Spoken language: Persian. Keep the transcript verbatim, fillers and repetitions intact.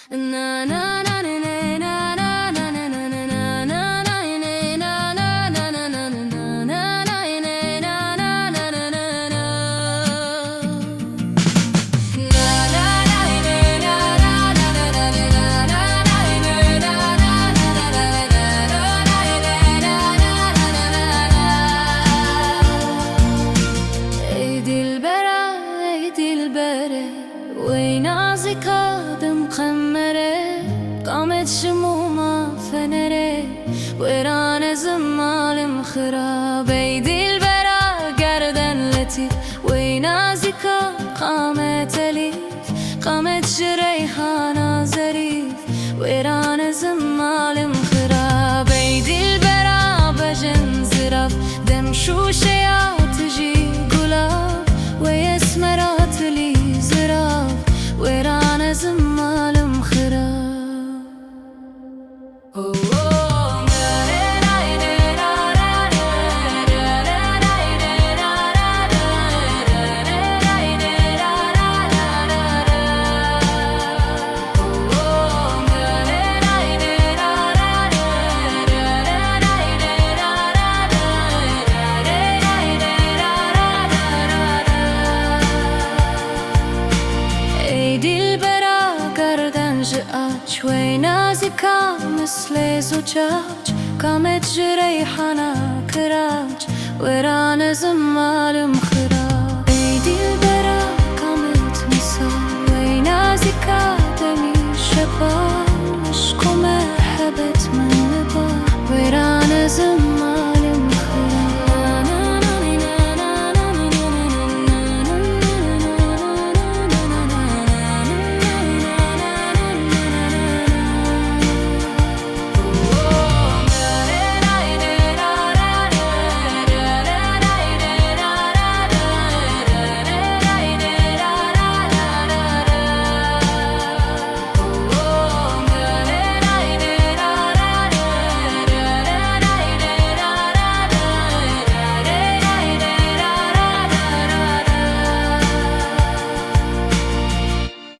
Na na na na na na na na na na na na. وين عزكاد مخمرة قامت شمومة فنرة ويران زمال مخرب ايدي البرا قردن لطيف وين عزكاد قامت أليف قامت شريحانة ظريف ويران زمال مخرب ايدي البرا بجن زرف دم شوشيات تجي قلاب ويسمرات لي زراف ويران زمال مخرب شوي نازكة مثل زجاج قامت جريحنا كراج ويران زمال مخراب ايدي البرا قامت مسا وي نازكة دمي شباب